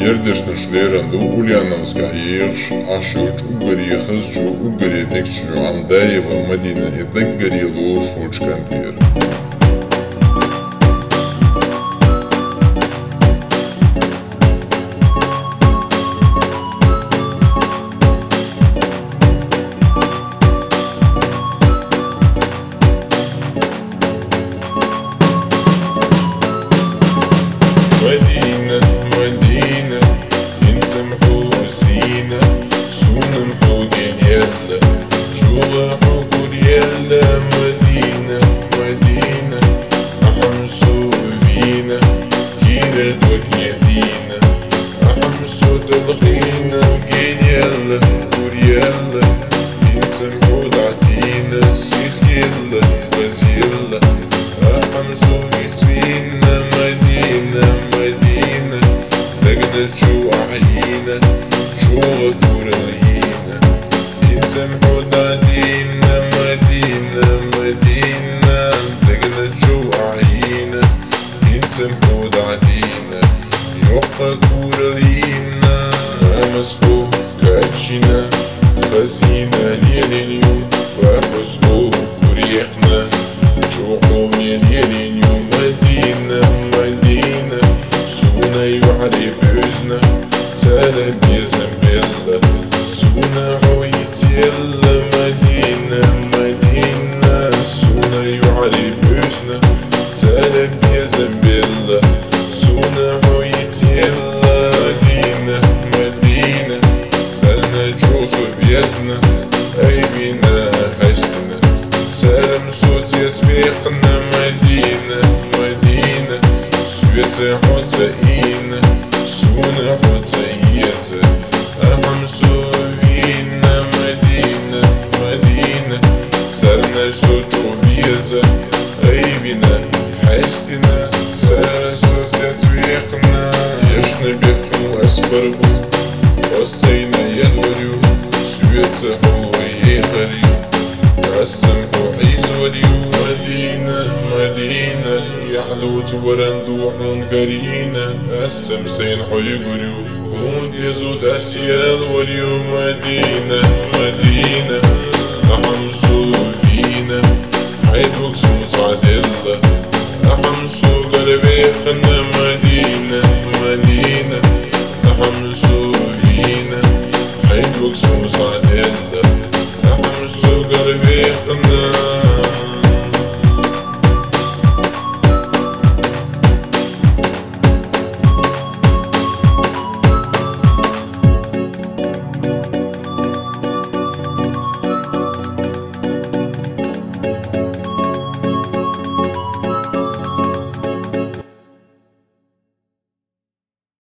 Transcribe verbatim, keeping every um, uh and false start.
Yerdeştin şlerandu Ulyananska yiğiş, aşıç ugariyahızcu ugariyedekçu Andayev'ın Madine edek gariyalu şoçkantir. مدينة مدينة ينسمحوا سينا سونا فوق اليلا جوا حقول يلا مدينة مدينة أحمسو فينا كير الدنيا دينا أحمسو تلخينا قيل يلا قول يلا ينسمحوا دعتينا سيخ يلا غزيلا أحمسو يسفينا مدينة مدينة لقنا شو عينا شو غدور الهينا ينسمحوا دعتينا مدينة مدينة لقنا شو عينا ينسمحوا دعتينا يوقع كور الهينا مسحوب كاتشينا خزينة ليلينيو وفسحوب وريحنا شوقو ليلينيو مدينة مدينة سونا يعلي بوزنا تالت يزنبلا سونا عويت يلا مدينة مدينة سونا يعلي بوزنا تالت يزنبلا سونا عويت يلا مدينة مدينة سالنا جوسو بيزنا عيبنا حشتنا سلام صوت يسبقنا مدينة مدينة سويت حوتاينا سونا حوتايزة أهم سوفينا مدينة مدينة سالنا شوجو بيزة عيبنا حشتنا سلام صوت يسبقنا يشنا بيحو أسبربو وصينا ينوريو سويت هو يغريو السمح حيز وليو مدينة مدينة يحلو تورندو حنكرينا السمسين حيقريو هون يزود أسيال وليو مدينة مدينة أحمسو فينا حيدوك سوس عدلة أحمسو قلبي قنا مدينة مدينة أحمسو فينا حيدوك سوس عدلة